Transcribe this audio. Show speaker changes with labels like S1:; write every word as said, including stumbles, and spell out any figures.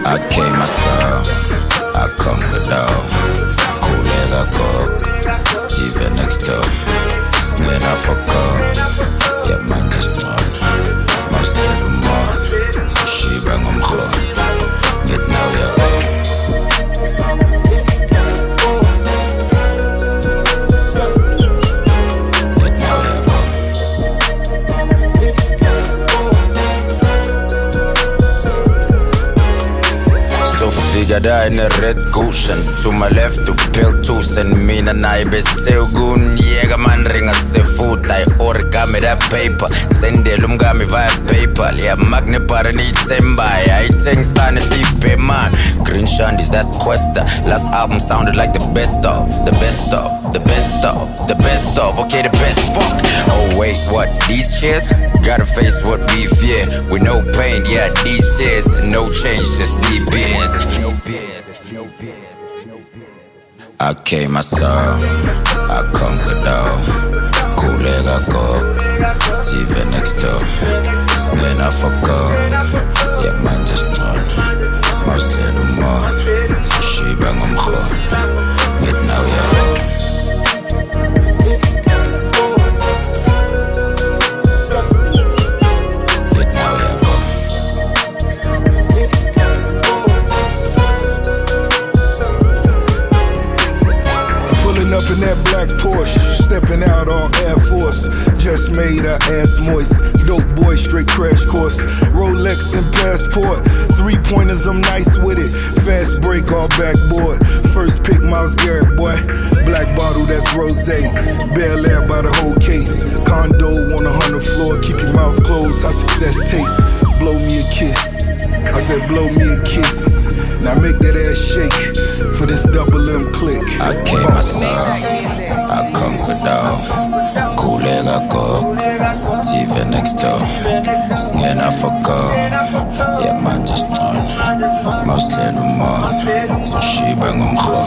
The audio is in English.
S1: I came myself, I conquered all. Kulega cook, T V next door. Skin I forgot, yeah man just on. Must have more, so she bang on khon. Get now yeah.
S2: Figure in a red cushion. To my left to pill two. Send me a knife is still good. Jäger man ring a seafood. I origami that paper. Send the lumgami via paper. Yeah, magni parani temba. I think son is deep man. Green Shandies, that's Questa. Last album sounded like the best of. The best of. The best of. The best of. Okay, the best fuck. Oh wait, what? These chairs? Gotta face what we fear. With no pain, yeah, these tears. No change, just deep beers. I came myself, I conquered all. Kulega cook, T V next door. Skin I forgot, yeah man just on. Must little more, so she bang on khon. Get now yeah.
S3: Up in that black Porsche, stepping out on Air Force. Just made her ass moist. Dope boy, straight crash course. Rolex and passport. Three pointers, I'm nice with it. Fast break, all backboard. First pick, Miles Garrett, boy. Black bottle, that's rosé. Bel Air by the whole case. Condo on a hundred floor. Keep your mouth closed, how success tastes. Blow me a kiss. I said, blow me a kiss. Now make that ass shake for this double M click.
S1: I came myself, I conquered all. Kulega cook, T V next door. Skin I forgot, yeah man just on. Must little more, so she bang on khon.